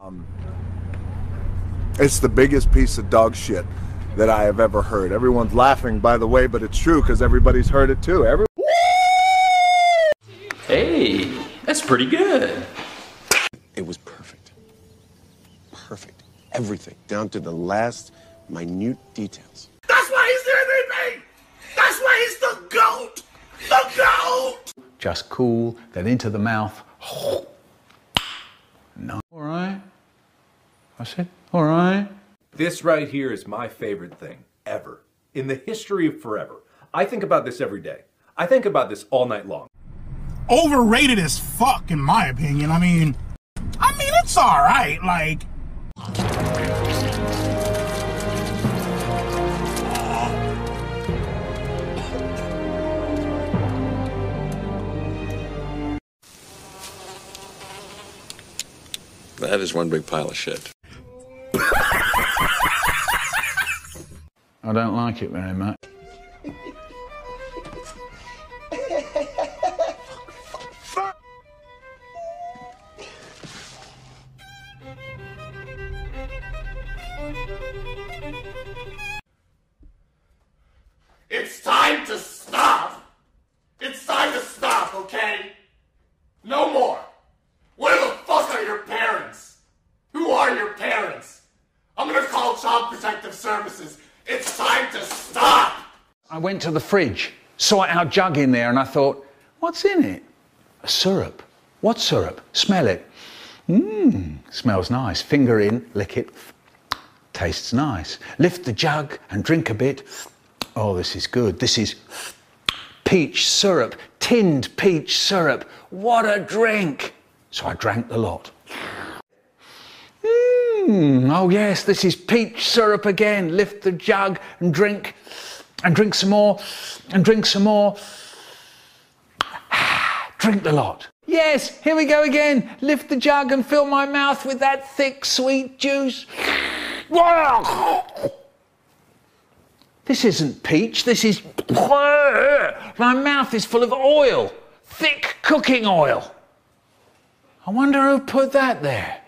It's the biggest piece of dog shit that I have ever heard. Everyone's laughing, by the way, but it's true because everybody's heard it too. Hey, that's pretty good. It was perfect. Perfect. Everything, down to the last minute details. That's why he's the MVP! That's why he's the GOAT! The GOAT! Just cool, then into the mouth. No. All right. I said, all right. This right here is my favorite thing ever. In the history of forever. I think about this every day. I think about this all night long. Overrated as fuck, in my opinion. I mean, it's alright, like... That is one big pile of shit. I don't like it very much. It's time to stop! It's time to stop, okay? No more! Where the fuck are your parents? Who are your parents? I'm gonna call Child Protective Services. It's time to stop! I went to the fridge, saw our jug in there, and I thought, what's in it? A syrup. What syrup? Smell it. Smells nice. Finger in, lick it. Tastes nice. Lift the jug and drink a bit. Oh, this is good. This is peach syrup, tinned peach syrup. What a drink! So I drank the lot. Oh yes, this is peach syrup again. Lift the jug and drink some more, and drink some more. Drink the lot. Yes, here we go again. Lift the jug and fill my mouth with that thick, sweet juice. This isn't peach, this is... My mouth is full of oil. Thick cooking oil. I wonder who put that there.